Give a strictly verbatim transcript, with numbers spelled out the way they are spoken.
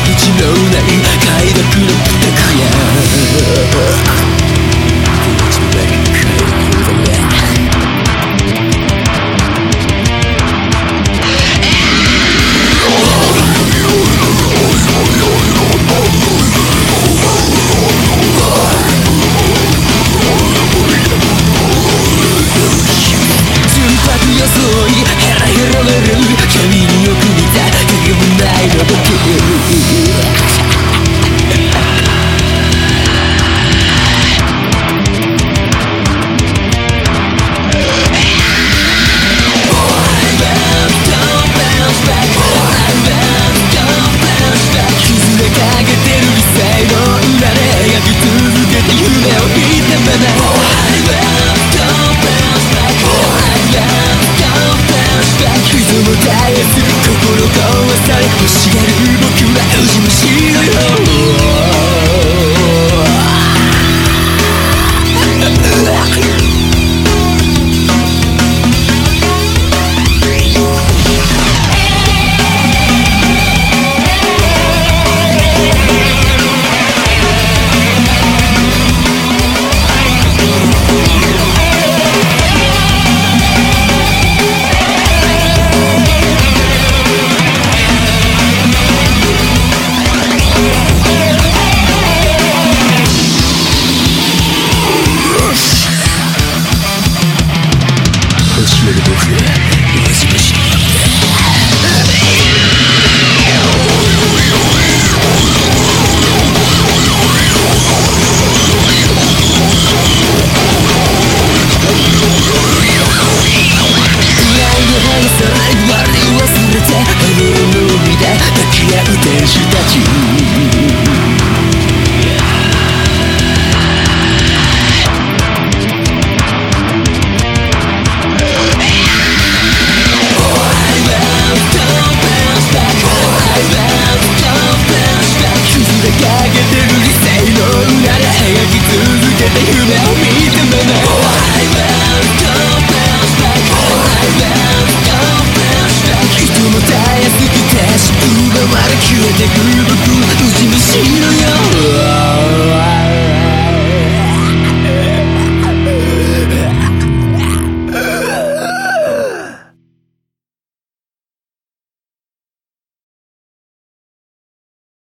口のない快楽の二択や装いヘラヘラ笑う髪によく似た手がもないの僕崩れかけてる理性の裏で描き続けて夢を見たまま人も絶えず心壊され欲しがる僕はうじ虫のよ教える僕がうじ虫のよ天使たち崩れかけてる理性の裏で描き続けて夢を見てまま人も絶えすぎて奪われ消えてく僕うじ虫のよう